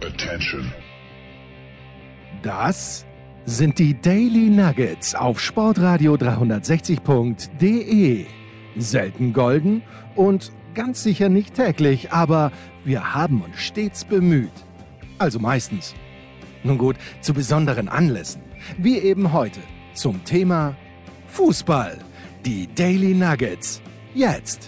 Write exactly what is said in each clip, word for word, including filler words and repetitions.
Attention. Das sind die Daily Nuggets auf Sportradio dreihundertsechzig Punkt de. Selten golden und ganz sicher nicht täglich, aber wir haben uns stets bemüht. Also meistens. Nun gut, zu besonderen Anlässen, wie eben heute, zum Thema Fußball. Die Daily Nuggets. Jetzt.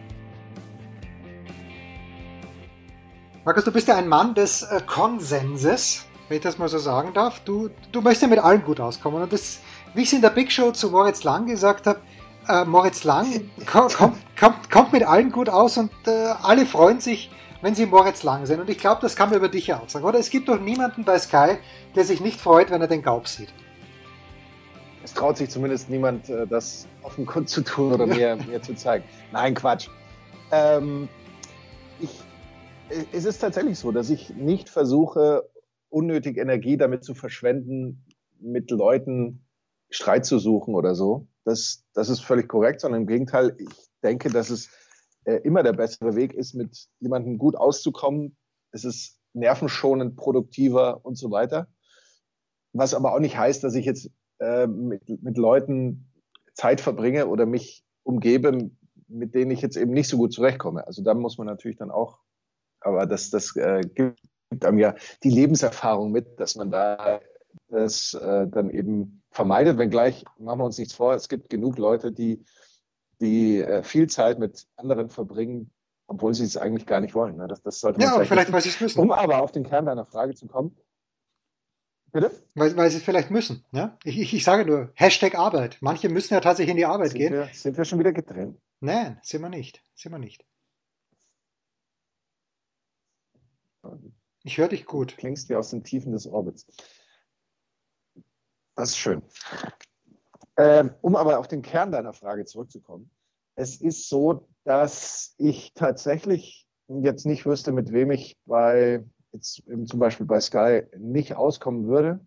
Markus, du bist ja ein Mann des äh, Konsenses, wenn ich das mal so sagen darf. Du, du möchtest ja mit allen gut auskommen. Und das, wie ich es in der Big Show zu Moritz Lang gesagt habe, äh, Moritz Lang kommt, kommt, kommt mit allen gut aus und äh, alle freuen sich, wenn sie Moritz Lang sind. Und ich glaube, das kann man über dich ja auch sagen. Oder es gibt doch niemanden bei Sky, der sich nicht freut, wenn er den Gaub sieht. Es traut sich zumindest niemand, das offen kund zu tun oder mir, mir zu zeigen. Nein, Quatsch. Ähm, ich, es ist tatsächlich so, dass ich nicht versuche, unnötig Energie damit zu verschwenden, mit Leuten Streit zu suchen oder so. Das, das ist völlig korrekt, sondern im Gegenteil, ich denke, dass es äh, immer der bessere Weg ist, mit jemandem gut auszukommen. Es ist nervenschonend, produktiver und so weiter. Was aber auch nicht heißt, dass ich jetzt Mit, mit Leuten Zeit verbringe oder mich umgebe, mit denen ich jetzt eben nicht so gut zurechtkomme. Also da muss man natürlich dann auch, aber das, das äh, gibt einem ja die Lebenserfahrung mit, dass man da das äh, dann eben vermeidet, wenngleich, machen wir uns nichts vor, es gibt genug Leute, die, die äh, viel Zeit mit anderen verbringen, obwohl sie es eigentlich gar nicht wollen. Ne? Das, das sollte man ja, vielleicht, vielleicht weil sie es müssen. Um aber auf den Kern deiner Frage zu kommen, bitte? Weil, weil sie es vielleicht müssen. Ja? Ich, ich, ich sage nur, Hashtag Arbeit. Manche müssen ja tatsächlich in die Arbeit sind gehen. Wir, sind wir schon wieder getrennt? Nein, sind wir nicht. Sind wir nicht. Ich höre dich gut. Du klingst dir aus den Tiefen des Orbits. Das ist schön. Ähm, um aber auf den Kern deiner Frage zurückzukommen. Es ist so, dass ich tatsächlich jetzt nicht wüsste, mit wem ich bei jetzt zum Beispiel bei Sky nicht auskommen würde.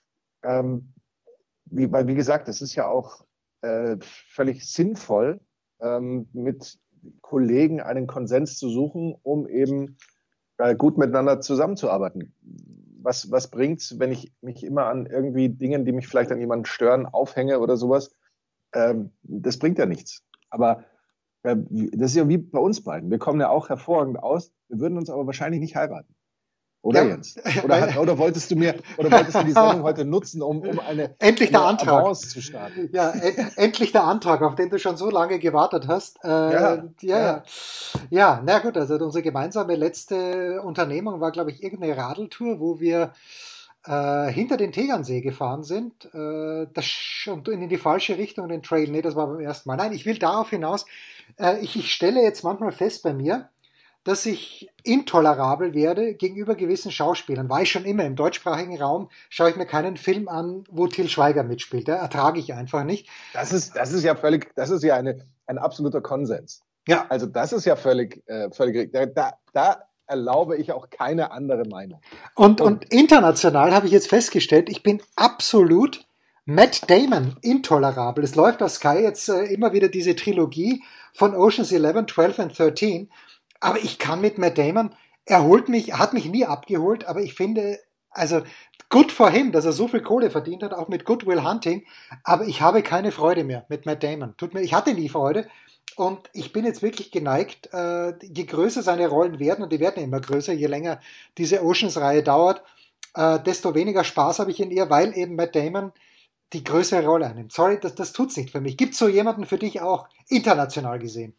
Ähm, wie, weil, wie gesagt, es ist ja auch äh, völlig sinnvoll, ähm, mit Kollegen einen Konsens zu suchen, um eben äh, gut miteinander zusammenzuarbeiten. Was, was bringt's, wenn ich mich immer an irgendwie Dingen, die mich vielleicht an jemanden stören, aufhänge oder sowas? Ähm, das bringt ja nichts. Aber äh, das ist ja wie bei uns beiden. Wir kommen ja auch hervorragend aus. Wir würden uns aber wahrscheinlich nicht heiraten. Oder ja, Jens? Oder, hat, oder wolltest du mir, oder wolltest du die Sendung heute nutzen, um, um eine, endlich der eine Antrag Avance zu starten? Ja, en endlich der Antrag, auf den du schon so lange gewartet hast. Äh, ja, ja, ja, ja. Na gut, also unsere gemeinsame letzte Unternehmung war, glaube ich, irgendeine Radeltour, wo wir äh, hinter den Tegernsee gefahren sind. Äh, das und in die falsche Richtung den Trail. Nee, das war beim ersten Mal. Nein, ich will darauf hinaus. Äh, ich, ich stelle jetzt manchmal fest bei mir, dass ich intolerabel werde gegenüber gewissen Schauspielern. War ich schon immer. Im deutschsprachigen Raum schaue ich mir keinen Film an, wo Til Schweiger mitspielt. Da ertrage ich einfach nicht. Das ist, das ist ja völlig, das ist ja eine, ein absoluter Konsens. Ja. Also das ist ja völlig, äh, völlig, da, da, da erlaube ich auch keine andere Meinung. Und, und, und international habe ich jetzt festgestellt, ich bin absolut Matt Damon intolerabel. Es läuft auf Sky jetzt äh, immer wieder diese Trilogie von Ocean's eleven, twelve and thirteen. Aber ich kann mit Matt Damon, er holt mich, hat mich nie abgeholt, aber ich finde, also good for him, dass er so viel Kohle verdient hat, auch mit Good Will Hunting, aber ich habe keine Freude mehr mit Matt Damon. Tut mir, ich hatte nie Freude und ich bin jetzt wirklich geneigt, äh, je größer seine Rollen werden, und die werden immer größer, je länger diese Oceans-Reihe dauert, äh, desto weniger Spaß habe ich in ihr, weil eben Matt Damon die größere Rolle einnimmt. Sorry, das, das tut's nicht für mich. Gibt es so jemanden für dich auch, international gesehen?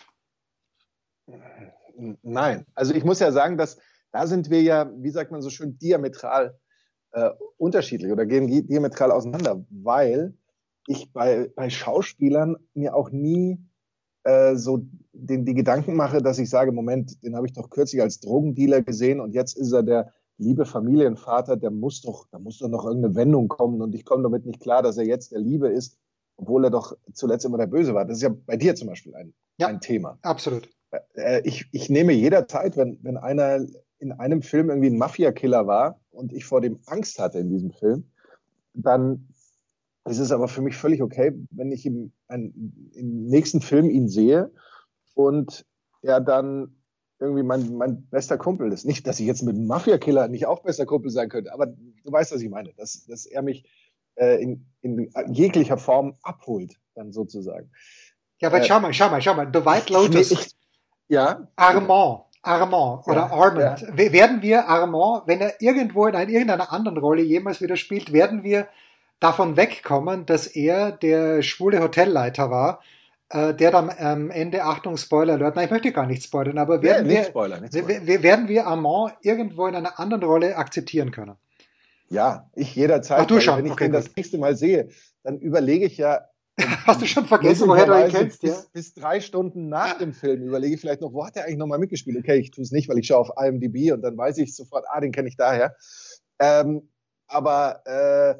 Nein, also ich muss ja sagen, dass da sind wir ja, wie sagt man so schön, diametral äh, unterschiedlich oder gehen diametral auseinander, weil ich bei, bei Schauspielern mir auch nie äh, so den, die Gedanken mache, dass ich sage, Moment, den habe ich doch kürzlich als Drogendealer gesehen und jetzt ist er der liebe Familienvater, der muss doch, da muss doch noch irgendeine Wendung kommen und ich komme damit nicht klar, dass er jetzt der Liebe ist, obwohl er doch zuletzt immer der Böse war. Das ist ja bei dir zum Beispiel ein, ja, ein Thema. Absolut. Ich, ich nehme jederzeit, wenn, wenn einer in einem Film irgendwie ein Mafia-Killer war und ich vor dem Angst hatte in diesem Film, dann ist es aber für mich völlig okay, wenn ich im, ein, im nächsten Film ihn sehe und er dann irgendwie mein, mein bester Kumpel ist. Nicht, dass ich jetzt mit einem Mafia-Killer nicht auch bester Kumpel sein könnte, aber du weißt, was ich meine, dass, dass er mich äh, in, in jeglicher Form abholt, dann sozusagen. Ja, aber Äh, schau mal, schau mal, schau mal. The White ich, Lotus, ich, ja, Armand, Armand oder ja, Armand. ja. Werden wir Armand, wenn er irgendwo in einer, irgendeiner anderen Rolle jemals wieder spielt, werden wir davon wegkommen, dass er der schwule Hotelleiter war, äh, der dann am Ende, Achtung, Spoiler Alert, nein, ich möchte gar nicht spoilern, aber werden Ja, nicht wir, Spoiler, nicht Spoiler. wir, werden wir Armand irgendwo in einer anderen Rolle akzeptieren können? Ja, ich jederzeit. Ach, du weil schon, wenn ich okay, den gut. das nächste Mal sehe, dann überlege ich ja, Hast du schon vergessen, woher du ihn möglicherweise kennst, ja? bis, bis drei Stunden nach dem Film überlege ich vielleicht noch, wo hat er eigentlich nochmal mitgespielt? Okay, ich tue es nicht, weil ich schaue auf I M D B und dann weiß ich sofort, ah, den kenne ich daher. Ähm, aber äh,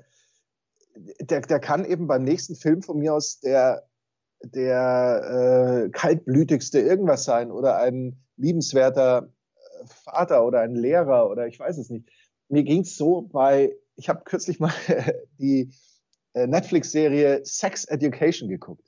der, der kann eben beim nächsten Film von mir aus der, der äh, kaltblütigste irgendwas sein oder ein liebenswerter Vater oder ein Lehrer oder ich weiß es nicht. Mir ging es so bei, ich habe kürzlich mal die Netflix-Serie Sex Education geguckt.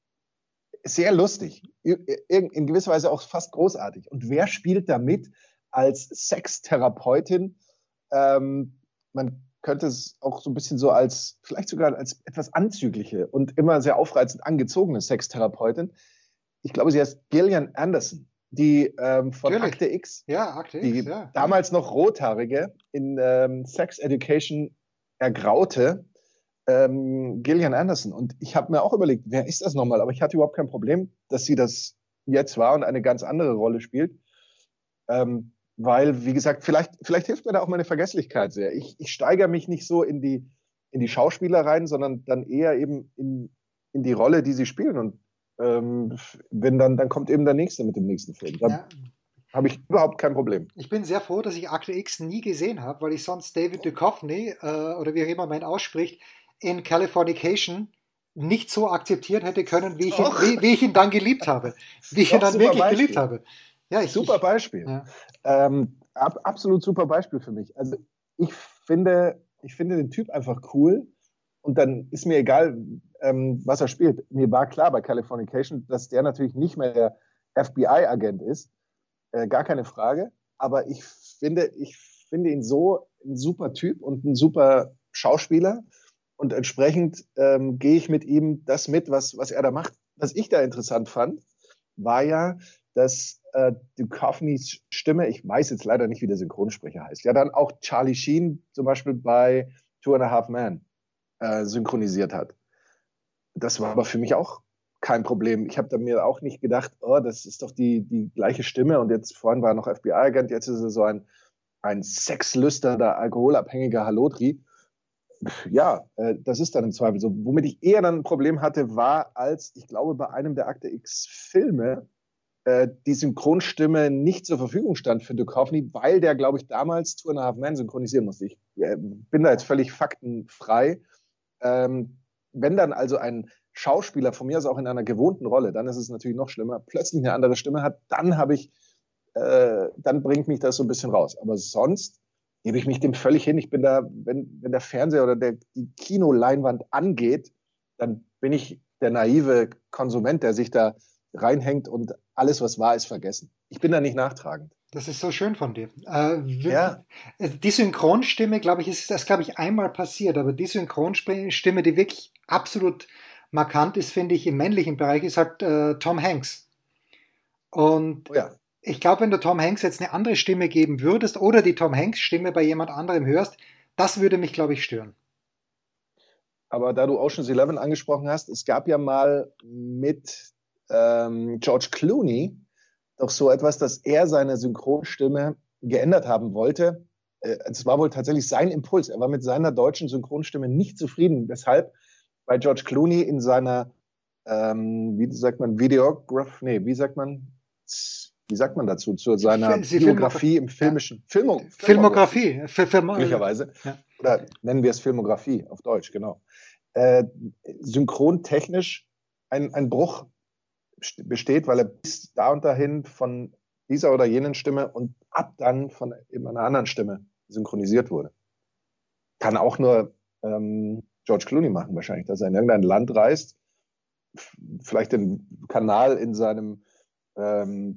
Sehr lustig, in gewisser Weise auch fast großartig. Und wer spielt da mit als Sextherapeutin? Ähm, man könnte es auch so ein bisschen so als, vielleicht sogar als etwas anzügliche und immer sehr aufreizend angezogene Sextherapeutin. Ich glaube, sie heißt Gillian Anderson, die ähm, von Natürlich. Akte X, Ja, Akte X, die ja. damals noch Rothaarige in ähm, Sex Education ergraute, ähm, Gillian Anderson. Und ich habe mir auch überlegt, wer ist das nochmal? Aber ich hatte überhaupt kein Problem, dass sie das jetzt war und eine ganz andere Rolle spielt. Ähm, weil, wie gesagt, vielleicht, vielleicht hilft mir da auch meine Vergesslichkeit sehr. Ich, ich steigere mich nicht so in die, in die Schauspieler rein, sondern dann eher eben in, in die Rolle, die sie spielen. Und ähm, wenn dann, dann kommt eben der Nächste mit dem nächsten Film. Da ja. habe ich überhaupt kein Problem. Ich bin sehr froh, dass ich Akte X nie gesehen habe, weil ich sonst David Duchovny, äh, oder wie auch immer man ihn ausspricht, in Californication nicht so akzeptieren hätte können, wie ich, ihn, wie, wie ich ihn dann geliebt habe. Wie ich Doch, ihn dann super wirklich Beispiel. geliebt habe. Ja, ich, Super ich, Beispiel. ja. Ähm, ab, absolut super Beispiel für mich. Also ich finde, ich finde den Typ einfach cool und dann ist mir egal, ähm, was er spielt. Mir war klar bei Californication, dass der natürlich nicht mehr der F B I-Agent ist. Äh, gar keine Frage. Aber ich finde, ich finde ihn so ein super Typ und ein super Schauspieler. Und entsprechend ähm, gehe ich mit ihm das mit, was, was er da macht. Was ich da interessant fand, war ja, dass äh, Duchovnys Stimme, ich weiß jetzt leider nicht, wie der Synchronsprecher heißt, ja dann auch Charlie Sheen zum Beispiel bei Two and a Half Men äh, synchronisiert hat. Das war aber für mich auch kein Problem. Ich habe da mir auch nicht gedacht, oh, das ist doch die, die gleiche Stimme und jetzt vorhin war er noch F B I-Agent, jetzt ist er so ein, ein sexlüsternder, alkoholabhängiger Halotri. Ja, äh, das ist dann im Zweifel so. Womit ich eher dann ein Problem hatte, war, als ich glaube, bei einem der Akte X-Filme äh, die Synchronstimme nicht zur Verfügung stand für Duchovny, weil der, glaube ich, damals Two and a Half Men synchronisieren musste. Ich äh, bin da jetzt völlig faktenfrei. Ähm, wenn dann also ein Schauspieler von mir aus auch in einer gewohnten Rolle, dann ist es natürlich noch schlimmer, plötzlich eine andere Stimme hat, dann habe ich, äh, dann bringt mich das so ein bisschen raus. Aber sonst gebe ich mich dem völlig hin. Ich bin da, wenn, wenn der Fernseher oder der, die Kinoleinwand angeht, dann bin ich der naive Konsument, der sich da reinhängt und alles, was wahr ist, vergessen. Ich bin da nicht nachtragend. Das ist so schön von dir. Äh, Ja. Die Synchronstimme, glaube ich, ist das, glaube ich, einmal passiert, aber die Synchronstimme, die wirklich absolut markant ist, finde ich, im männlichen Bereich, ist halt äh, Tom Hanks. Und Oh ja. ich glaube, wenn du Tom Hanks jetzt eine andere Stimme geben würdest oder die Tom Hanks Stimme bei jemand anderem hörst, das würde mich, glaube ich, stören. Aber da du Ocean's Eleven angesprochen hast, es gab ja mal mit ähm, George Clooney doch so etwas, dass er seine Synchronstimme geändert haben wollte. Es war wohl tatsächlich sein Impuls. Er war mit seiner deutschen Synchronstimme nicht zufrieden, weshalb bei George Clooney in seiner, ähm, wie sagt man, Videograph, nee, wie sagt man, wie sagt man dazu, zu seiner Biografie im filmischen, ja. Filmo, Filmografie, Filmografie. Möglicherweise. Ja. Oder nennen wir es Filmografie auf Deutsch, genau. Äh, synchrontechnisch ein, ein Bruch besteht, weil er bis da und dahin von dieser oder jenen Stimme und ab dann von eben einer anderen Stimme synchronisiert wurde. Kann auch nur ähm, George Clooney machen wahrscheinlich, dass er in irgendein Land reist, vielleicht den Kanal in seinem ähm,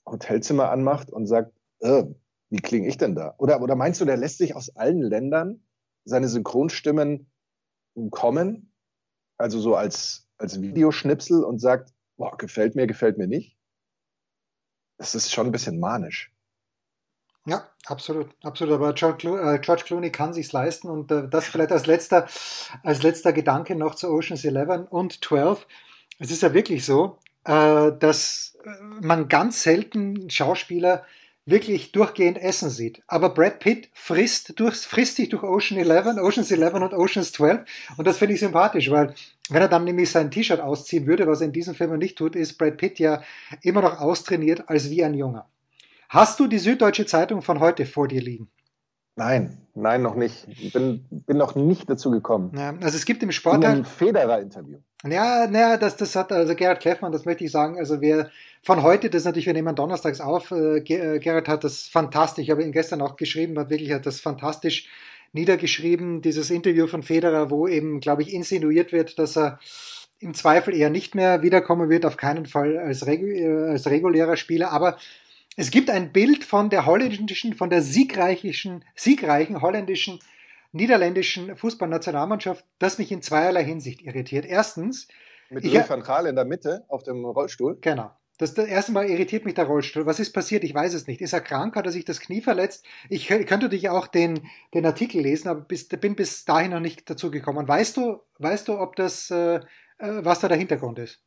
Hotelzimmer anmacht und sagt, äh, wie klinge ich denn da? Oder, oder meinst du, der lässt sich aus allen Ländern seine Synchronstimmen kommen, also so als, als Videoschnipsel und sagt, boah, gefällt mir, gefällt mir nicht? Das ist schon ein bisschen manisch. Ja, absolut, absolut. Aber George, Clo- äh, George Clooney kann sich's leisten und äh, das vielleicht als letzter, als letzter Gedanke noch zu Ocean's Eleven und zwölf. Es ist ja wirklich so, äh, dass äh, man ganz selten Schauspieler wirklich durchgehend essen sieht. Aber Brad Pitt frisst, durch, frisst sich durch Ocean Eleven, Ocean's Eleven und Ocean's zwölf und das finde ich sympathisch, weil wenn er dann nämlich sein T-Shirt ausziehen würde, was er in diesem Film nicht tut, ist Brad Pitt ja immer noch austrainiert als wie ein Junger. Hast du die Süddeutsche Zeitung von heute vor dir liegen? Nein, nein, noch nicht. Ich bin, bin noch nicht dazu gekommen. Ja, also es gibt im In Sport einem halt, Federer-Interview. ja, naja, das, das hat also Gerhard Kleffmann, das möchte ich sagen, also wer von heute, das ist natürlich, wir nehmen donnerstags auf, äh, Ge- äh, Gerhard hat das fantastisch, ich habe ihn gestern auch geschrieben, hat wirklich hat das fantastisch niedergeschrieben, dieses Interview von Federer, wo eben, glaube ich, insinuiert wird, dass er im Zweifel eher nicht mehr wiederkommen wird, auf keinen Fall als, regu äh, als regulärer Spieler, aber es gibt ein Bild von der holländischen, von der siegreichen, siegreichen holländischen, niederländischen Fußballnationalmannschaft, das mich in zweierlei Hinsicht irritiert. Erstens, Mit ich, Louis van Gaal in der Mitte auf dem Rollstuhl. genau. Das, das erste Mal irritiert mich der Rollstuhl. Was ist passiert? Ich weiß es nicht. Ist er krank? Hat er sich das Knie verletzt? Ich könnte natürlich auch den, den Artikel lesen, aber bis, bin bis dahin noch nicht dazu gekommen. Weißt du, weißt du, ob das, äh, was da der Hintergrund ist?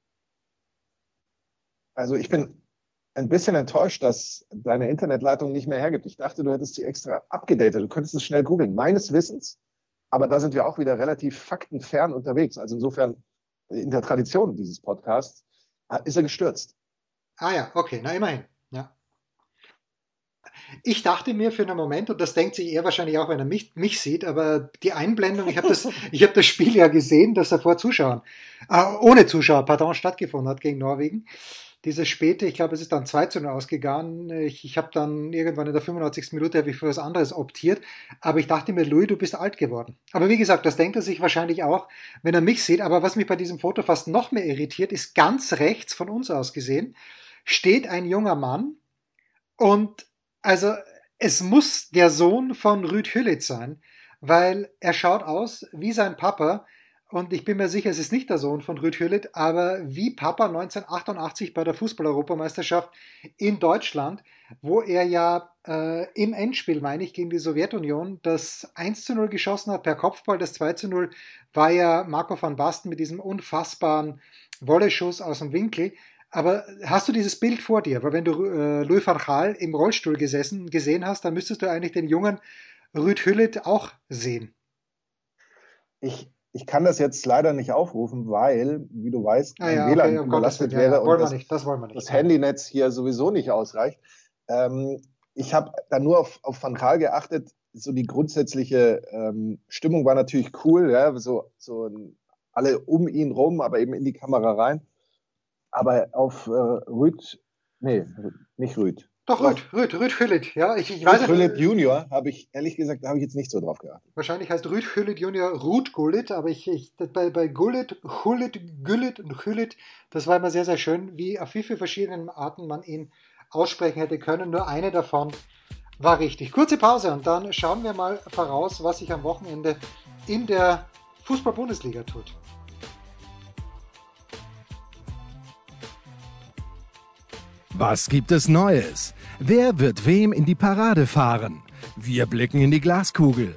Also ich bin ein bisschen enttäuscht, dass deine Internetleitung nicht mehr hergibt. Ich dachte, du hättest sie extra abgedatet. Du könntest es schnell googeln. Meines Wissens, aber da sind wir auch wieder relativ faktenfern unterwegs. Also insofern in der Tradition dieses Podcasts ist er gestürzt. Ah ja, okay, na immerhin. Ja. Ich dachte mir für einen Moment, und das denkt sich er wahrscheinlich auch, wenn er mich, mich sieht, aber die Einblendung, ich habe das, ich hab das Spiel ja gesehen, das er vor Zuschauern, äh, ohne Zuschauer, pardon, stattgefunden hat gegen Norwegen. Dieses späte, ich glaube, es ist dann zwei zu null ausgegangen. Ich, ich habe dann irgendwann in der fünfundneunzigsten Minute habe ich für was anderes optiert. Aber ich dachte mir, Louis, du bist alt geworden. Aber wie gesagt, das denkt er sich wahrscheinlich auch, wenn er mich sieht. Aber was mich bei diesem Foto fast noch mehr irritiert, ist ganz rechts von uns aus gesehen, steht ein junger Mann und also es muss der Sohn von Ruud Gullit sein, weil er schaut aus wie sein Papa und ich bin mir sicher, es ist nicht der Sohn von Ruud Gullit, aber wie Papa neunzehnhundertachtundachtzig bei der Fußball-Europameisterschaft in Deutschland, wo er ja äh, im Endspiel, meine ich, gegen die Sowjetunion das eins zu null geschossen hat per Kopfball, das zwei zu null war ja Marco van Basten mit diesem unfassbaren Volley-Schuss aus dem Winkel. Aber hast du dieses Bild vor dir? Weil wenn du äh, Louis van Gaal im Rollstuhl gesessen, gesehen hast, dann müsstest du eigentlich den jungen Ruud Gullit auch sehen. Ich, ich kann das jetzt leider nicht aufrufen, weil, wie du weißt, Ah mein ja, W L A N okay, um überlastet Gottes Willen, ja, wäre ja, und wollen wir das, nicht, das wollen wir nicht. das Handynetz hier sowieso nicht ausreicht. Ähm, ich habe da nur auf, auf Van Gaal geachtet. So die grundsätzliche ähm, Stimmung war natürlich cool, ja, so, so alle um ihn rum, aber eben in die Kamera rein. Aber auf äh, Ruud, nee, nicht Ruud. Doch, Ruud, Ruud, Ruud Gullit, ja, ich, ich weiß Ruud Gullit nicht. Junior habe ich, ehrlich gesagt, da habe ich jetzt nicht so drauf geachtet. Wahrscheinlich heißt Ruud Gullit Junior Ruud Gullit, aber ich, ich bei, bei Gullit, Gullit, Gullit und Gullit, das war immer sehr, sehr schön, wie auf wie viele verschiedene Arten man ihn aussprechen hätte können. Nur eine davon war richtig. Kurze Pause und dann schauen wir mal voraus, was sich am Wochenende in der Fußball-Bundesliga tut. Was gibt es Neues? Wer wird wem in die Parade fahren? Wir blicken in die Glaskugel.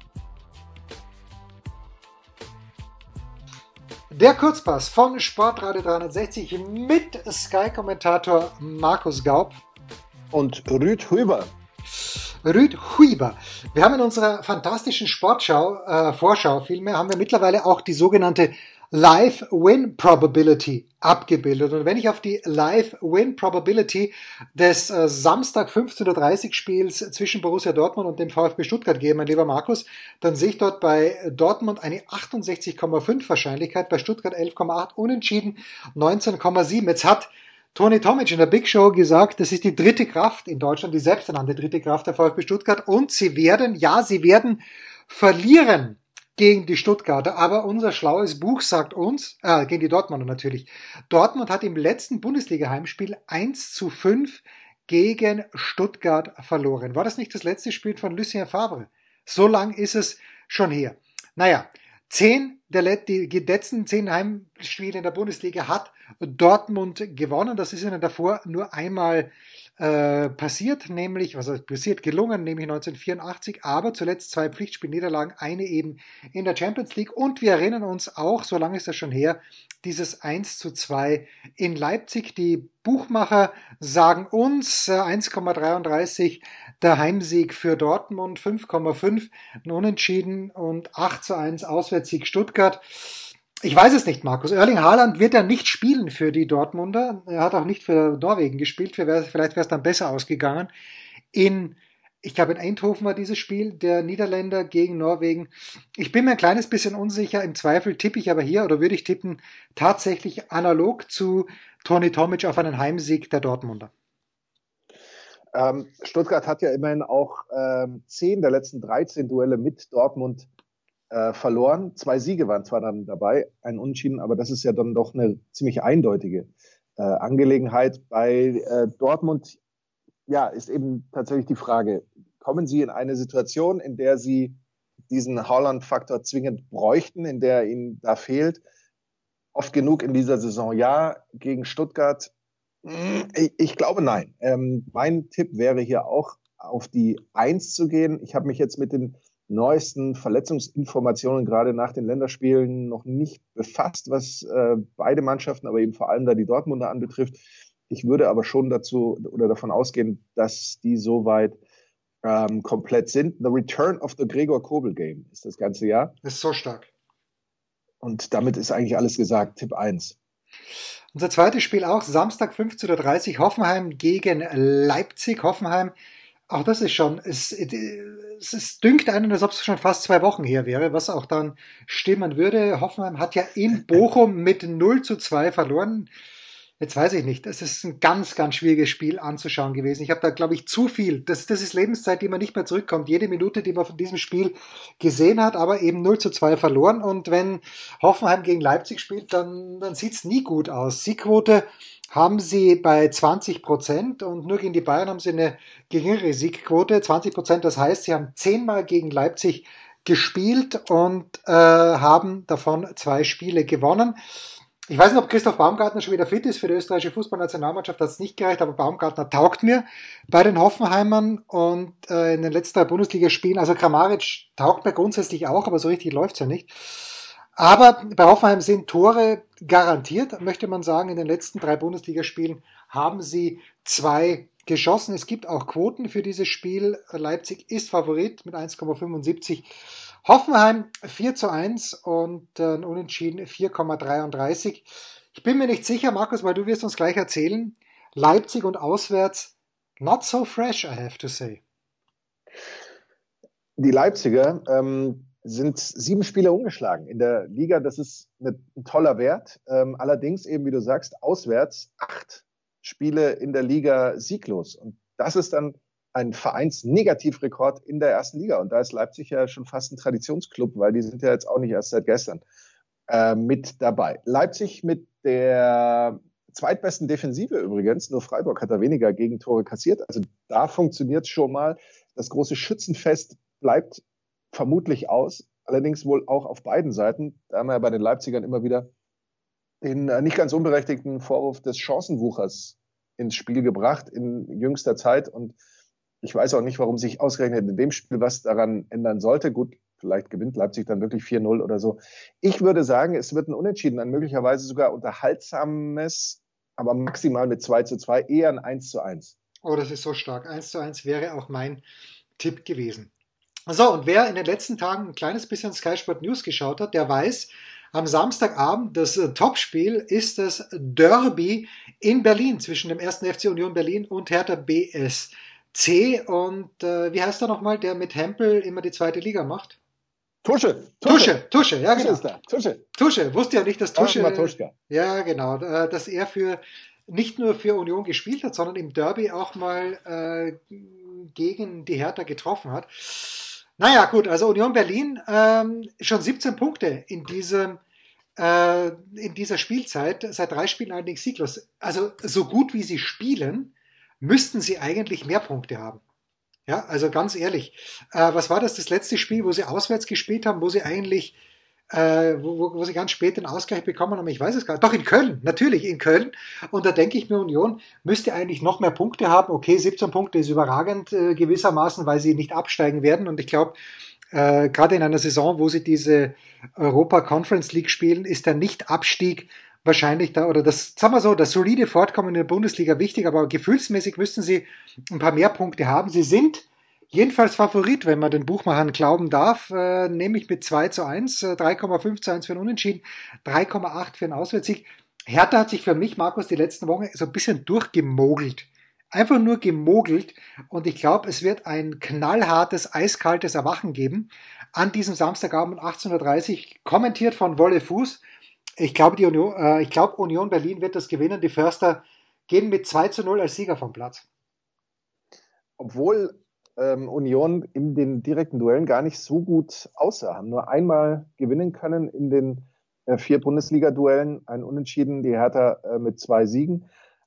Der Kurzpass von Sportradio dreihundertsechzig mit Sky-Kommentator Markus Gaub und Ruud Huber. Ruud Huber. Wir haben in unserer fantastischen Sportschau, äh, Vorschau vielmehr, haben wir mittlerweile auch die sogenannte Live-Win-Probability abgebildet. Und wenn ich auf die Live-Win-Probability des äh, Samstag fünfzehn Uhr dreißig Spiels zwischen Borussia Dortmund und dem VfB Stuttgart gehe, mein lieber Markus, dann sehe ich dort bei Dortmund eine achtundsechzig Komma fünf Wahrscheinlichkeit, bei Stuttgart elf Komma acht, unentschieden neunzehn Komma sieben. Jetzt hat Toni Tomic in der Big Show gesagt, das ist die dritte Kraft in Deutschland, die selbsternannte dritte Kraft der VfB Stuttgart und sie werden, ja, sie werden verlieren gegen die Stuttgarter. Aber unser schlaues Buch sagt uns, äh, gegen die Dortmunder natürlich, Dortmund hat im letzten Bundesliga-Heimspiel eins zu fünf gegen Stuttgart verloren. War das nicht das letzte Spiel von Lucien Favre? So lang ist es schon her. Naja, zehn der Let- die letzten zehn Heimspiele in der Bundesliga hat Dortmund gewonnen. Das ist ihnen davor nur einmal äh, passiert, nämlich, was heißt passiert, gelungen, nämlich neunzehnhundertvierundachtzig, aber zuletzt zwei Pflichtspielniederlagen, eine eben in der Champions League. Und wir erinnern uns auch, so lange ist das schon her, dieses eins zu zwei in Leipzig. Die Buchmacher sagen uns äh, eins Komma dreiunddreißig der Heimsieg für Dortmund, fünf Komma fünf ein Unentschieden und acht zu eins Auswärtssieg Stuttgart. Ich weiß es nicht, Markus. Erling Haaland wird ja nicht spielen für die Dortmunder. Er hat auch nicht für Norwegen gespielt. Für, vielleicht wäre es dann besser ausgegangen. In, ich glaube, in Eindhoven war dieses Spiel der Niederländer gegen Norwegen. Ich bin mir ein kleines bisschen unsicher. Im Zweifel tippe ich aber hier, oder würde ich tippen, tatsächlich analog zu Toni Tomic auf einen Heimsieg der Dortmunder. Ähm, Stuttgart hat ja immerhin auch ähm, zehn der letzten dreizehn Duelle mit Dortmund äh, verloren. Zwei Siege waren zwar dann dabei, ein Unentschieden, aber das ist ja dann doch eine ziemlich eindeutige äh, Angelegenheit. Bei äh, Dortmund, ja, ist eben tatsächlich die Frage, kommen Sie in eine Situation, in der Sie diesen Haaland-Faktor zwingend bräuchten, in der er Ihnen da fehlt? Oft genug in dieser Saison ja, gegen Stuttgart. Ich, ich glaube, nein. Ähm, mein Tipp wäre hier auch, auf die Eins zu gehen. Ich habe mich jetzt mit den neuesten Verletzungsinformationen gerade nach den Länderspielen noch nicht befasst, was äh, beide Mannschaften, aber eben vor allem da die Dortmunder anbetrifft. Ich würde aber schon dazu oder davon ausgehen, dass die soweit ähm, komplett sind. The Return of the Gregor Kobel Game ist das ganze Jahr. Das ist so stark. Und damit ist eigentlich alles gesagt. Tipp eins. Unser zweites Spiel auch Samstag fünfzehn Uhr dreißig, Hoffenheim gegen Leipzig. Hoffenheim, auch das ist schon, es, es, es dünkt einen, als ob es schon fast zwei Wochen her wäre, was auch dann stimmen würde. Hoffenheim hat ja in Bochum mit null zu zwei verloren. Jetzt weiß ich nicht, das ist ein ganz, ganz schwieriges Spiel anzuschauen gewesen. Ich habe da, glaube ich, zu viel. Das, das ist Lebenszeit, die man nicht mehr zurückkommt. Jede Minute, die man von diesem Spiel gesehen hat, aber eben null zu zwei verloren. Und wenn Hoffenheim gegen Leipzig spielt, dann, dann sieht's nie gut aus. Siegquote haben sie bei zwanzig Prozent und nur gegen die Bayern haben sie eine geringere Siegquote. zwanzig Prozent, das heißt, sie haben zehnmal gegen Leipzig gespielt und äh, haben davon zwei Spiele gewonnen. Ich weiß nicht, ob Christoph Baumgartner schon wieder fit ist für die österreichische Fußballnationalmannschaft, hat es nicht gereicht, aber Baumgartner taugt mir bei den Hoffenheimern und äh, in den letzten drei Bundesligaspielen, also Kramaric taugt mir grundsätzlich auch, aber so richtig läuft's ja nicht. Aber bei Hoffenheim sind Tore garantiert, möchte man sagen. In den letzten drei Bundesligaspielen haben sie zwei geschossen. Es gibt auch Quoten für dieses Spiel. Leipzig ist Favorit mit eins Komma fünfundsiebzig. Hoffenheim vier zu eins und äh, ein Unentschieden vier Komma dreiunddreißig. Ich bin mir nicht sicher, Markus, weil du wirst uns gleich erzählen. Leipzig und auswärts not so fresh, I have to say. Die Leipziger ähm, sind sieben Spiele ungeschlagen in der Liga. Das ist eine, ein toller Wert. Ähm, allerdings eben, wie du sagst, auswärts acht Spiele in der Liga sieglos. Und das ist dann ein Vereinsnegativrekord in der ersten Liga. Und da ist Leipzig ja schon fast ein Traditionsclub, weil die sind ja jetzt auch nicht erst seit gestern äh, mit dabei. Leipzig mit der zweitbesten Defensive übrigens. Nur Freiburg hat da weniger Gegentore kassiert. Also da funktioniert es schon mal. Das große Schützenfest bleibt vermutlich aus. Allerdings wohl auch auf beiden Seiten. Da haben wir ja bei den Leipzigern immer wieder den äh, nicht ganz unberechtigten Vorwurf des Chancenwuchers ins Spiel gebracht in jüngster Zeit. Und ich weiß auch nicht, warum sich ausgerechnet in dem Spiel was daran ändern sollte. Gut, vielleicht gewinnt Leipzig dann wirklich vier null oder so. Ich würde sagen, es wird ein Unentschieden, ein möglicherweise sogar unterhaltsames, aber maximal mit zwei zu zwei, eher ein eins zu eins. Oh, das ist so stark. eins zu eins wäre auch mein Tipp gewesen. So, und wer in den letzten Tagen ein kleines bisschen Sky Sport News geschaut hat, der weiß, am Samstagabend, das Topspiel ist das Derby in Berlin zwischen dem ersten F C Union Berlin und Hertha B S C. Und äh, wie heißt er nochmal, der mit Hempel immer die zweite Liga macht? Tusche. Tusche, Tusche, ja Tusche genau. ist da. Tusche. Tusche, wusste ja nicht, dass Tusche... Matuschka. Ja, genau, äh, dass er für nicht nur für Union gespielt hat, sondern im Derby auch mal äh, gegen die Hertha getroffen hat. Naja, gut, also Union Berlin ähm, schon siebzehn Punkte in diesem äh, in dieser Spielzeit, seit drei Spielen allerdings sieglos. Also so gut wie sie spielen, müssten sie eigentlich mehr Punkte haben. Ja, also ganz ehrlich, äh, was war das, das letzte Spiel, wo sie auswärts gespielt haben, wo sie eigentlich, äh, wo, wo, wo sie ganz spät den Ausgleich bekommen haben? Ich weiß es gar nicht. Doch in Köln, natürlich in Köln. Und da denke ich mir, Union müsste eigentlich noch mehr Punkte haben. Okay, siebzehn Punkte ist überragend äh, gewissermaßen, weil sie nicht absteigen werden. Und ich glaube, äh, gerade in einer Saison, wo sie diese Europa Conference League spielen, ist der Nicht-Abstieg wahrscheinlich da, oder das, sagen wir so, das solide Fortkommen in der Bundesliga wichtig, aber gefühlsmäßig müssten sie ein paar mehr Punkte haben. Sie sind jedenfalls Favorit, wenn man den Buchmachern glauben darf, äh, nämlich mit zwei zu eins, äh, drei Komma fünf zu eins für einen Unentschieden, drei Komma acht für einen Auswärtssieg. Hertha hat sich für mich, Markus, die letzten Wochen so ein bisschen durchgemogelt. Einfach nur gemogelt. Und ich glaube, es wird ein knallhartes, eiskaltes Erwachen geben an diesem Samstagabend um achtzehn Uhr dreißig, kommentiert von Wolle Fuß. Ich glaube, die Union, äh, ich glaube, Union Berlin wird das gewinnen. Die Förster gehen mit zwei zu null als Sieger vom Platz. Obwohl ähm, Union in den direkten Duellen gar nicht so gut aussah, haben nur einmal gewinnen können in den äh, vier Bundesliga-Duellen, ein Unentschieden, die Hertha äh, mit zwei Siegen.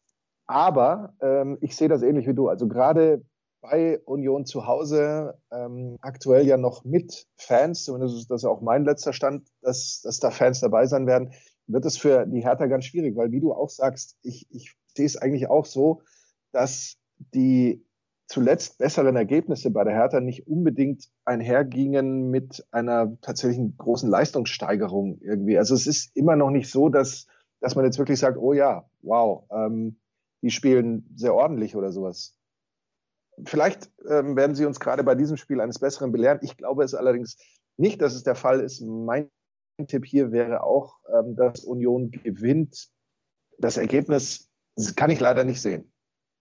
Aber ähm, ich sehe das ähnlich wie du. Also gerade bei Union zu Hause, ähm, aktuell ja noch mit Fans, zumindest ist das auch mein letzter Stand, dass, dass da Fans dabei sein werden, wird es für die Hertha ganz schwierig, weil wie du auch sagst, ich, ich sehe es eigentlich auch so, dass die zuletzt besseren Ergebnisse bei der Hertha nicht unbedingt einhergingen mit einer tatsächlichen großen Leistungssteigerung irgendwie. Also es ist immer noch nicht so, dass, dass man jetzt wirklich sagt, oh ja, wow, ähm, die spielen sehr ordentlich oder sowas. Vielleicht ähm, werden sie uns gerade bei diesem Spiel eines Besseren belehren. Ich glaube es allerdings nicht, dass es der Fall ist. Mein Tipp hier wäre auch, ähm, dass Union gewinnt. Das Ergebnis kann ich leider nicht sehen.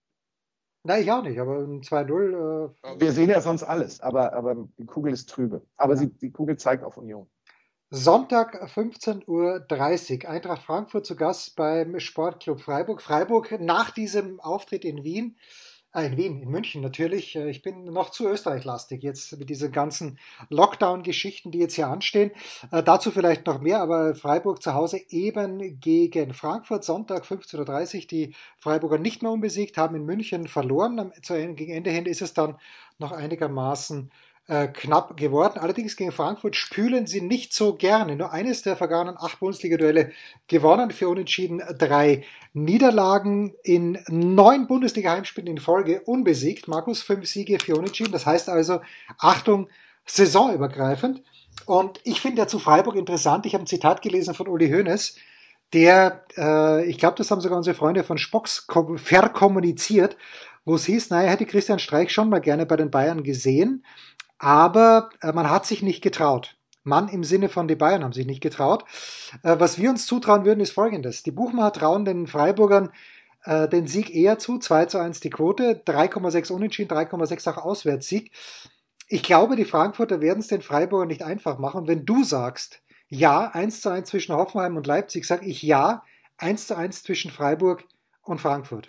Nein, ich auch nicht, aber ein zwei null. Äh, Wir sehen ja sonst alles, aber, aber die Kugel ist trübe. Aber ja. sie, die Kugel zeigt auf Union. Sonntag fünfzehn Uhr dreißig, Eintracht Frankfurt zu Gast beim Sportclub Freiburg. Freiburg nach diesem Auftritt in Wien, äh in Wien, in München natürlich. äh, Ich bin noch zu Österreich-lastig jetzt mit diesen ganzen Lockdown-Geschichten, die jetzt hier anstehen. Äh, dazu vielleicht noch mehr, aber Freiburg zu Hause eben gegen Frankfurt. Sonntag fünfzehn Uhr dreißig, die Freiburger nicht mehr unbesiegt, haben in München verloren. Am, zu, gegen Ende hin ist es dann noch einigermaßen äh, knapp geworden. Allerdings gegen Frankfurt spülen sie nicht so gerne. Nur eines der vergangenen acht Bundesliga-Duelle gewonnen, für Unentschieden drei Niederlagen in neun Bundesliga-Heimspielen in Folge unbesiegt. Markus, fünf Siege, vier Unentschieden. Das heißt also, Achtung, saisonübergreifend. Und ich finde ja zu Freiburg interessant, ich habe ein Zitat gelesen von Uli Hoeneß, der, äh, ich glaube, das haben sogar unsere Freunde von Spocks verkommuniziert, wo es hieß, naja, hätte Christian Streich schon mal gerne bei den Bayern gesehen, aber äh, man hat sich nicht getraut. Mann im Sinne von die Bayern haben sich nicht getraut. Äh, was wir uns zutrauen würden, ist Folgendes. Die Buchmacher trauen den Freiburgern äh, den Sieg eher zu. zwei zu eins die Quote, drei Komma sechs Unentschieden, drei Komma sechs auch Auswärtssieg. Ich glaube, die Frankfurter werden es den Freiburgern nicht einfach machen. Und wenn du sagst, ja, eins zu eins zwischen Hoffenheim und Leipzig, sage ich ja, eins zu eins zwischen Freiburg und Frankfurt.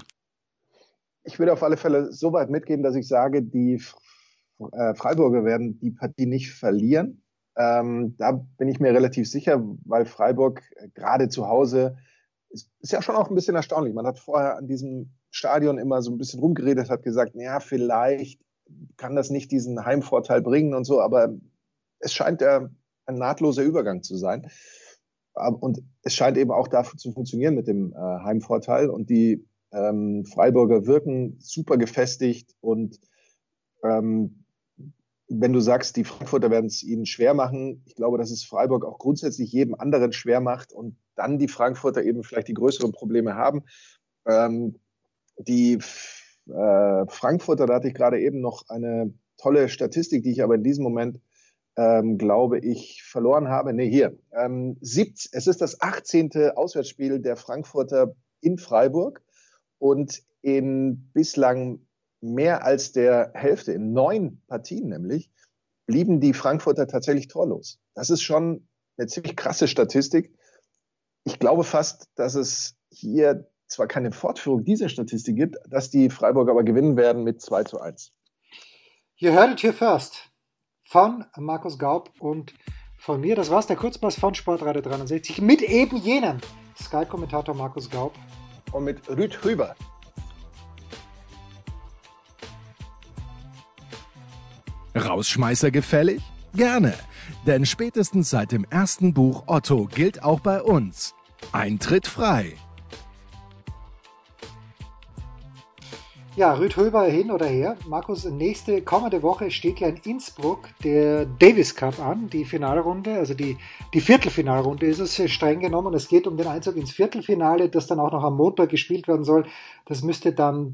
Ich würde auf alle Fälle so weit mitgehen, dass ich sage, die äh, Freiburger werden die Partie nicht verlieren. Ähm, da bin ich mir relativ sicher, weil Freiburg äh, gerade zu Hause ist, ist ja schon auch ein bisschen erstaunlich. Man hat vorher an diesem Stadion immer so ein bisschen rumgeredet, hat gesagt, ja, vielleicht kann das nicht diesen Heimvorteil bringen und so, aber es scheint der, ein nahtloser Übergang zu sein. Und es scheint eben auch dafür zu funktionieren mit dem äh, Heimvorteil. Und die ähm, Freiburger wirken super gefestigt. Und ähm, wenn du sagst, die Frankfurter werden es ihnen schwer machen, ich glaube, dass es Freiburg auch grundsätzlich jedem anderen schwer macht und dann die Frankfurter eben vielleicht die größeren Probleme haben. Ähm, die äh, Frankfurter, da hatte ich gerade eben noch eine tolle Statistik, die ich aber in diesem Moment Ähm, glaube ich, verloren habe. Nee, hier. Ähm, siebzehn, es ist das achtzehnte Auswärtsspiel der Frankfurter in Freiburg und in bislang mehr als der Hälfte, in neun Partien nämlich, blieben die Frankfurter tatsächlich torlos. Das ist schon eine ziemlich krasse Statistik. Ich glaube fast, dass es hier zwar keine Fortführung dieser Statistik gibt, dass die Freiburger aber gewinnen werden mit zwei zu eins. You heard it here first. von Markus Gaub und von mir. Das war's, der Kurzpass von Sportradio dreihundertsechzig mit eben jenem Sky-Kommentator Markus Gaub. Und mit Rüd Hüber. Rausschmeißer gefällig? Gerne, denn spätestens seit dem ersten Buch Otto gilt auch bei uns: Eintritt frei. Ja, Rüd Höber hin oder her. Markus, nächste kommende Woche steht ja in Innsbruck der Davis Cup an, die Finalrunde, also die, die Viertelfinalrunde ist es streng genommen. Es geht um den Einzug ins Viertelfinale, das dann auch noch am Montag gespielt werden soll. Das müsste dann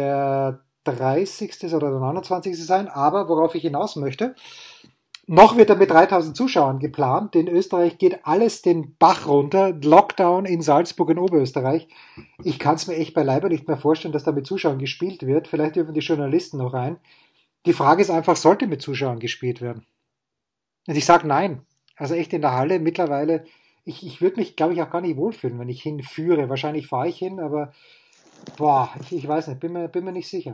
der dreißigste oder der neunundzwanzigste sein, aber worauf ich hinaus möchte, noch wird er mit dreitausend Zuschauern geplant. In Österreich geht alles den Bach runter. Lockdown in Salzburg in Oberösterreich. Ich kann es mir echt beileibe nicht mehr vorstellen, dass da mit Zuschauern gespielt wird. Vielleicht dürfen die Journalisten noch rein. Die Frage ist einfach, sollte mit Zuschauern gespielt werden? Und ich sage nein. Also echt in der Halle mittlerweile, ich, ich würde mich, glaube ich, auch gar nicht wohlfühlen, wenn ich hinführe. Wahrscheinlich fahre ich hin, aber boah, ich, ich weiß nicht, bin mir, bin mir nicht sicher.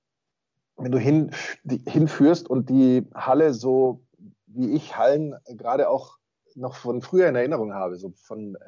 Wenn du hin, die, hinführst und die Halle so, wie ich Hallen gerade auch noch von früher in Erinnerung habe, so von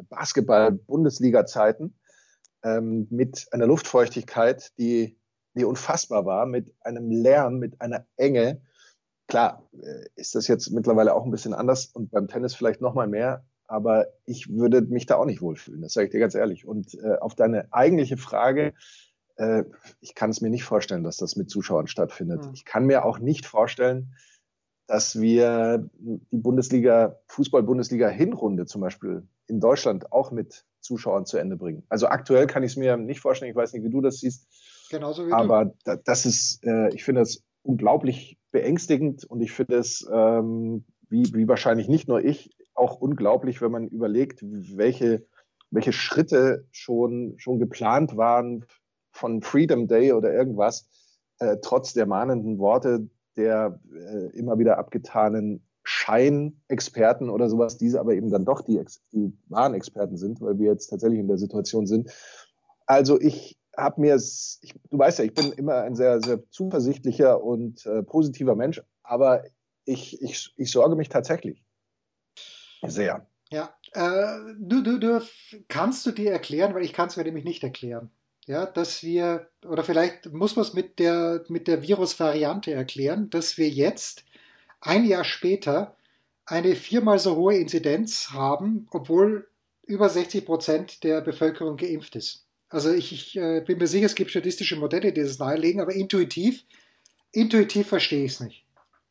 Basketball-Bundesliga-Zeiten, ähm, mit einer Luftfeuchtigkeit, die, die unfassbar war, mit einem Lärm, mit einer Enge. Klar, äh, ist das jetzt mittlerweile auch ein bisschen anders und beim Tennis vielleicht noch mal mehr, aber ich würde mich da auch nicht wohlfühlen, das sage ich dir ganz ehrlich. Und äh, auf deine eigentliche Frage, äh, ich kann es mir nicht vorstellen, dass das mit Zuschauern stattfindet. Mhm. Ich kann mir auch nicht vorstellen, dass wir die Bundesliga, Fußball-Bundesliga-Hinrunde zum Beispiel in Deutschland auch mit Zuschauern zu Ende bringen. Also aktuell kann ich es mir nicht vorstellen, ich weiß nicht, wie du das siehst. Genauso wie aber du. das ist, äh, ich finde das unglaublich beängstigend und ich finde es, ähm, wie, wie wahrscheinlich nicht nur ich, auch unglaublich, wenn man überlegt, welche, welche Schritte schon, schon geplant waren von Freedom Day oder irgendwas, äh, trotz der mahnenden Worte der äh, immer wieder abgetanen Scheinexperten oder sowas, diese aber eben dann doch die, die wahren Experten sind, weil wir jetzt tatsächlich in der Situation sind. Also ich habe mir, ich, du weißt ja, ich bin immer ein sehr, sehr zuversichtlicher und äh, positiver Mensch, aber ich, ich, ich sorge mich tatsächlich sehr. Ja, äh, du, du, du, kannst du dir erklären, weil ich kann es mir nämlich nicht erklären. Ja, dass wir, oder vielleicht muss man es mit der, mit der Virusvariante erklären, dass wir jetzt ein Jahr später eine viermal so hohe Inzidenz haben, obwohl über sechzig Prozent der Bevölkerung geimpft ist. Also ich, ich äh, bin mir sicher, es gibt statistische Modelle, die das nahelegen, aber intuitiv, intuitiv verstehe ich es nicht.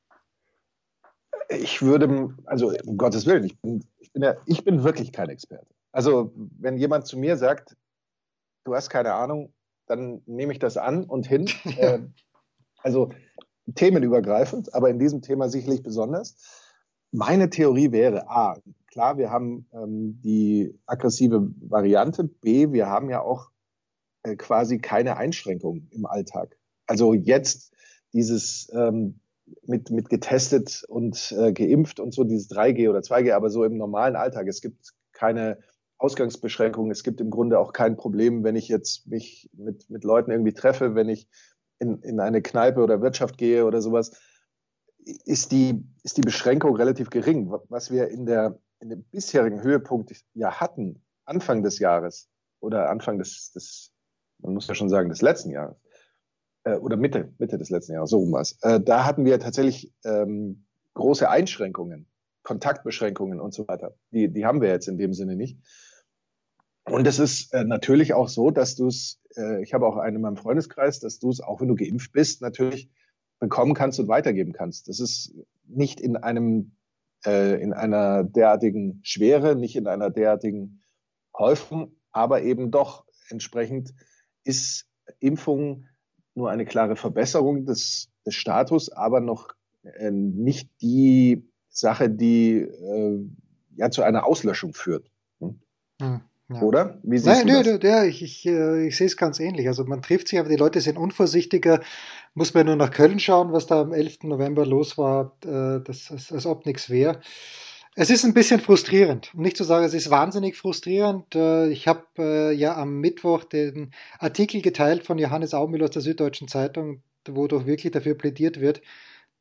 Ich würde, also um Gottes Willen, ich bin, ich bin ja, ich bin wirklich kein Experte. Also wenn jemand zu mir sagt, du hast keine Ahnung, dann nehme ich das an und hin. Ja. Äh, also themenübergreifend, aber in diesem Thema sicherlich besonders. Meine Theorie wäre, A, klar, wir haben ähm, die aggressive Variante, B, wir haben ja auch äh, quasi keine Einschränkungen im Alltag. Also jetzt dieses ähm, mit, mit getestet und äh, geimpft und so, dieses drei G oder zwei G, aber so im normalen Alltag. Es gibt keine Ausgangsbeschränkungen. Es gibt im Grunde auch kein Problem, wenn ich jetzt mich mit, mit Leuten irgendwie treffe, wenn ich in, in eine Kneipe oder Wirtschaft gehe oder sowas, ist die, ist die Beschränkung relativ gering. Was wir in der, in dem bisherigen Höhepunkt ja hatten, Anfang des Jahres oder Anfang des, des man muss ja schon sagen, des letzten Jahres, äh, oder Mitte, Mitte des letzten Jahres, so rum war es, äh, da hatten wir tatsächlich ähm, große Einschränkungen, Kontaktbeschränkungen und so weiter. Die, die haben wir jetzt in dem Sinne nicht. Und es ist äh, natürlich auch so, dass du es, äh, ich habe auch einen in meinem Freundeskreis, dass du es, auch wenn du geimpft bist, natürlich bekommen kannst und weitergeben kannst. Das ist nicht in einem, äh, in einer derartigen Schwere, nicht in einer derartigen Häufung, aber eben doch entsprechend ist Impfung nur eine klare Verbesserung des, des Status, aber noch äh, nicht die Sache, die äh, ja zu einer Auslöschung führt. Hm? Hm. Ja. Oder? Wie siehst Nein, du nö, das? nö, ja, ich, ich, ich sehe es ganz ähnlich. Also man trifft sich, aber die Leute sind unvorsichtiger. Muss man nur nach Köln schauen, was da am elften November los war, äh, das, als, als ob nichts wäre. Es ist ein bisschen frustrierend, um nicht zu sagen, es ist wahnsinnig frustrierend. Äh, Ich habe äh, ja am Mittwoch den Artikel geteilt von Johannes Aumüller aus der Süddeutschen Zeitung, wo doch wirklich dafür plädiert wird,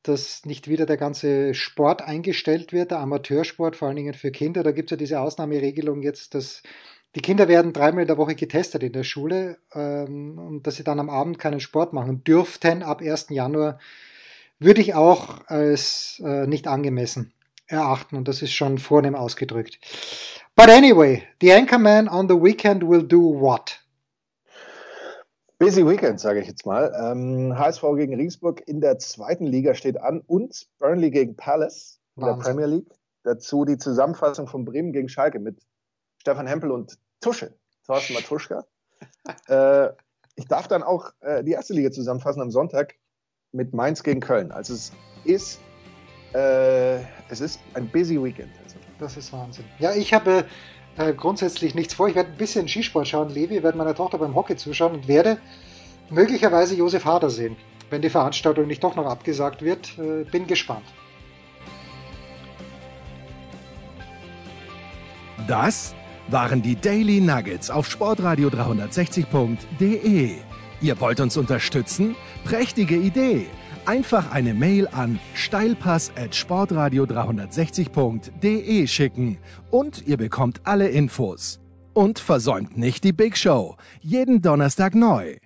dass nicht wieder der ganze Sport eingestellt wird, der Amateursport, vor allen Dingen für Kinder. Da gibt es ja diese Ausnahmeregelung jetzt, dass die Kinder werden dreimal in der Woche getestet in der Schule ähm, und dass sie dann am Abend keinen Sport machen dürften ab ersten Januar, würde ich auch als äh, nicht angemessen erachten. Und das ist schon vornehm ausgedrückt. But anyway, the Anchorman on the weekend will do what? Busy Weekend, sage ich jetzt mal. Ähm, H S V gegen Regensburg in der zweiten Liga steht an und Burnley gegen Palace in Wahnsinn. Der Premier League. Dazu die Zusammenfassung von Bremen gegen Schalke mit Stefan Hempel und Tusche, Thorsten Matuschka. äh, ich darf dann auch äh, die erste Liga zusammenfassen am Sonntag mit Mainz gegen Köln. Also es ist, äh, es ist ein busy Weekend. Also. Das ist Wahnsinn. Ja, ich habe äh, grundsätzlich nichts vor. Ich werde ein bisschen Skisport schauen, Levi, werde meiner Tochter beim Hockey zuschauen und werde möglicherweise Josef Hader sehen, wenn die Veranstaltung nicht doch noch abgesagt wird. Äh, bin gespannt. Das waren die Daily Nuggets auf sportradio dreihundertsechzig punkt de. Ihr wollt uns unterstützen? Prächtige Idee! Einfach eine Mail an steilpass at sportradio dreihundertsechzig punkt de schicken und ihr bekommt alle Infos. Und versäumt nicht die Big Show. Jeden Donnerstag neu.